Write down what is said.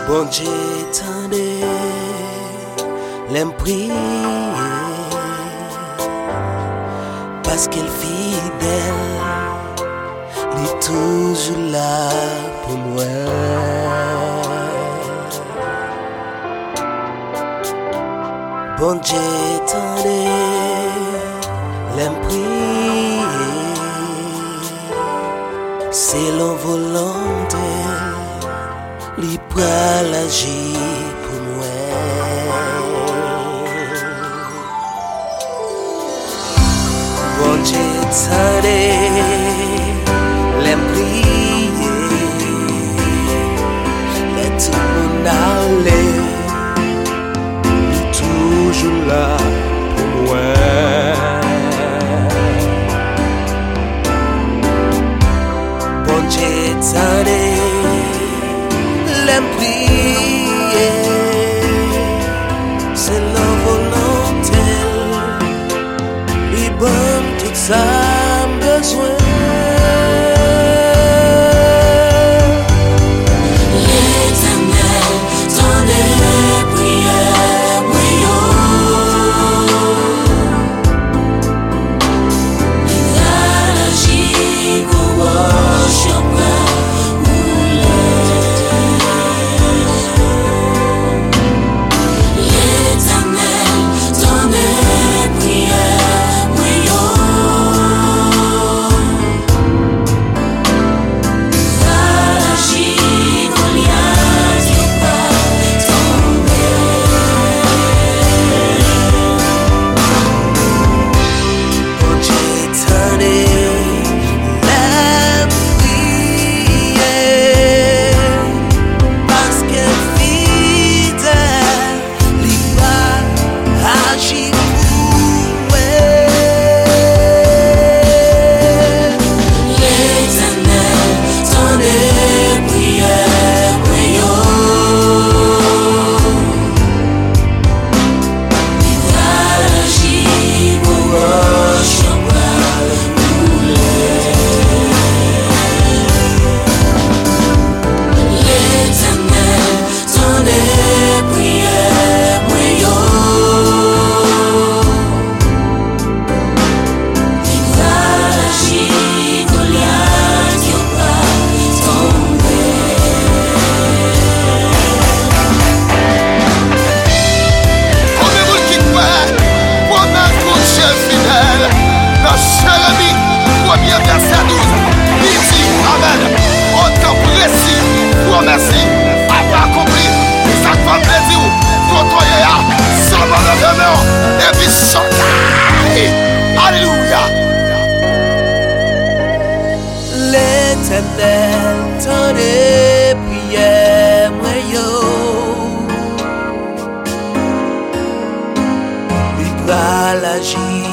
Bon Dieu tendez l'aime prier parce qu'elle fidèle, il est toujours là pour moi. Bon Dieu tendez l'aime prier, c'est la volonté. Li pral agir pour moi. Bon Dieu tendez l'aime prier, let tout le monde aller, il est toujours là pour moi. Bon Dieu tendez l'aime prier, c'est la volonté, il donne tout ça besoin. L'Éternel, tendez prière, il va agir pour worship. L'Éternel tendez prière moi yo, il va agir.